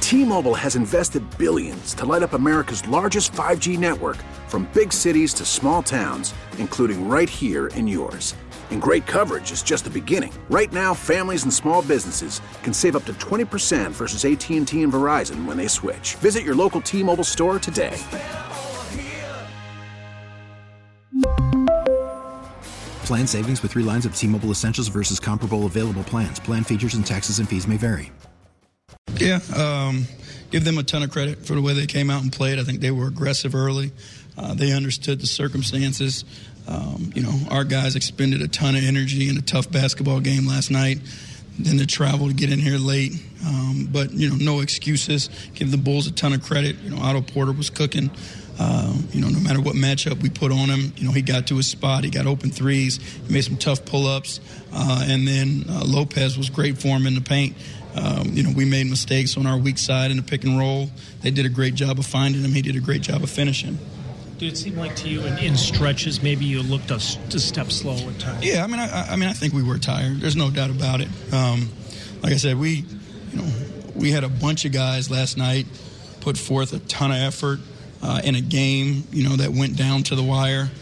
T-Mobile has invested billions to light up America's largest 5G network, from big cities to small towns, including right here in yours. And great coverage is just the beginning. Right now, families and small businesses can save up to 20% versus AT&T and Verizon when they switch. Visit your local T-Mobile store today. Plan savings with 3 lines of T-Mobile Essentials versus comparable available plans. Plan features and taxes and fees may vary. Yeah, give them a ton of credit for the way they came out and played. I think they were aggressive early. They understood the circumstances. Our guys expended a ton of energy in a tough basketball game last night. Then to travel to get in here late. But no excuses. Give the Bulls a ton of credit. Otto Porter was cooking. No matter what matchup we put on him, he got to his spot. He got open threes. He made some tough pull-ups. And then Lopez was great for him in the paint. We made mistakes on our weak side in the pick and roll. They did a great job of finding him. He did a great job of finishing. Did it seem like to you in stretches maybe you looked a step slow at times? Yeah, I think we were tired. There's no doubt about it. Like I said, we had a bunch of guys last night put forth a ton of effort in a game, that went down to the wire.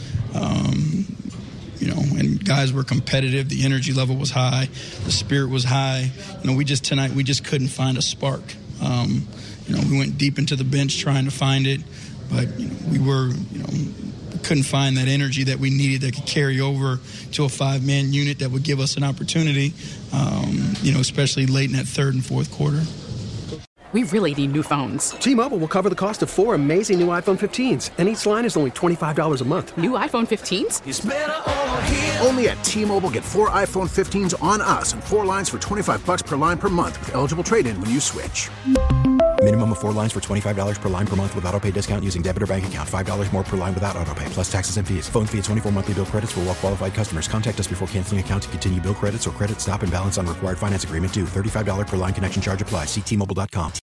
And guys were competitive. The energy level was high. The spirit was high. Tonight we just couldn't find a spark. We went deep into the bench trying to find it, but we couldn't find that energy that we needed that could carry over to a 5-man unit that would give us an opportunity, especially late in that third and fourth quarter. We really need new phones. T-Mobile will cover the cost of 4 amazing new iPhone 15s, and each line is only $25 a month. New iPhone 15s? It's better over here. Only at T-Mobile, get 4 iPhone 15s on us and 4 lines for $25 per line per month with eligible trade-in when you switch. Minimum of 4 lines for $25 per line per month with autopay discount using debit or bank account. $5 more per line without autopay, plus taxes and fees. Phone fee at 24 monthly bill credits for well-qualified customers. Contact us before canceling account to continue bill credits or credit stop and balance on required finance agreement due. $35 per line connection charge applies. See T-Mobile.com.